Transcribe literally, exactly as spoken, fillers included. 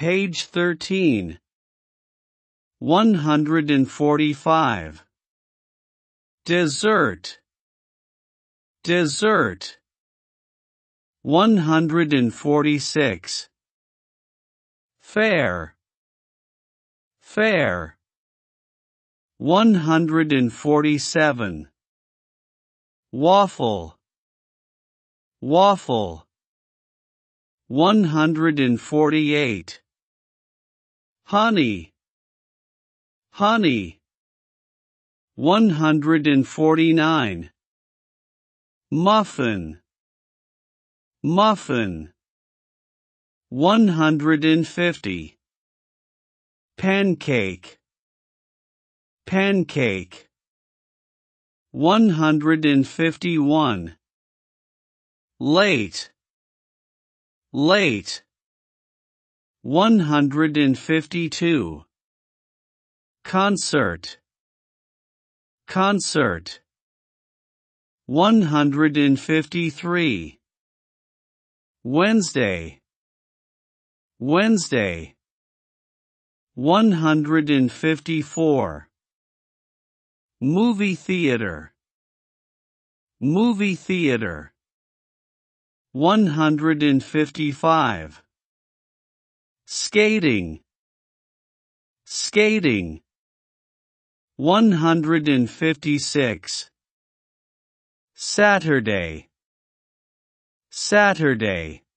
Page thirteen. one hundred forty-five. Dessert. Dessert. one hundred forty-six. Fair. Fair. one hundred forty-seven. Waffle. Waffle. one hundred forty-eight. Honey. Honey. one hundred forty-nine. Muffin. Muffin. one hundred fifty. Pancake. Pancake. one hundred fifty-one. Late. Late. one hundred fifty-two. Concert. Concert. one hundred fifty-three. Wednesday. Wednesday. one hundred fifty-four. Movie theater. Movie theater. one hundred fifty-five. Skating. Skating. one hundred fifty-six. Saturday. Saturday.